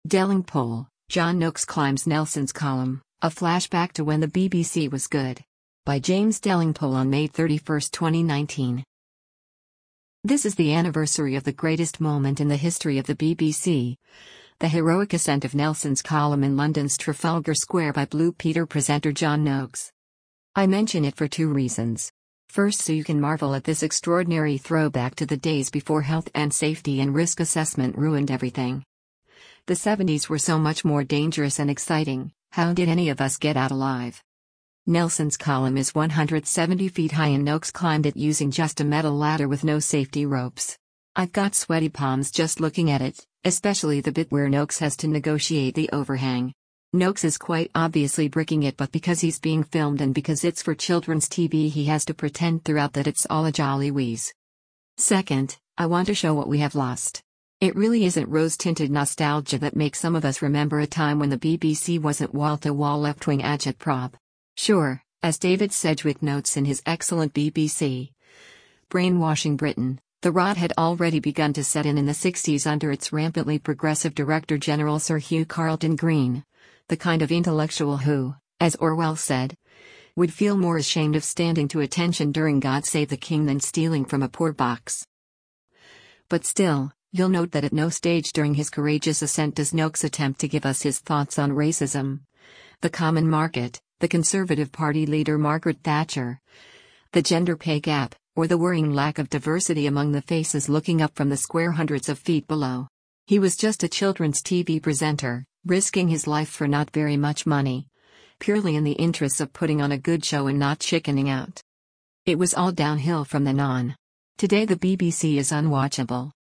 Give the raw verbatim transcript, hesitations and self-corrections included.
Delingpole, John Noakes climbs Nelson's column, a flashback to when the B B C was good. By James Delingpole on May thirty-first, twenty nineteen. This is the anniversary of the greatest moment in the history of the B B C. The heroic ascent of Nelson's column in London's Trafalgar Square by Blue Peter presenter John Noakes. I mention it for two reasons. First, so you can marvel at this extraordinary throwback to the days before health and safety and risk assessment ruined everything. The seventies were so much more dangerous and exciting. How did any of us get out alive? Nelson's column is one hundred seventy feet high and Noakes climbed it using just a metal ladder with no safety ropes. I've got sweaty palms just looking at it, especially the bit where Noakes has to negotiate the overhang. Noakes is quite obviously bricking it, but because he's being filmed and because it's for children's T V, he has to pretend throughout that it's all a jolly wheeze. Second, I want to show what we have lost. It really isn't rose-tinted nostalgia that makes some of us remember a time when the B B C wasn't wall-to-wall left-wing agitprop. Sure, as David Sedgwick notes in his excellent B B C Brainwashing Britain, the rot had already begun to set in in the sixties under its rampantly progressive Director-General Sir Hugh Carleton Greene, the kind of intellectual who, as Orwell said, would feel more ashamed of standing to attention during God Save the King than stealing from a poor box. But still, you'll note that at no stage during his courageous ascent does Noakes attempt to give us his thoughts on racism, the common market, the Conservative Party leader Margaret Thatcher, the gender pay gap, or the worrying lack of diversity among the faces looking up from the square hundreds of feet below. He was just a children's T V presenter, risking his life for not very much money, purely in the interests of putting on a good show and not chickening out. It was all downhill from then on. Today the B B C is unwatchable.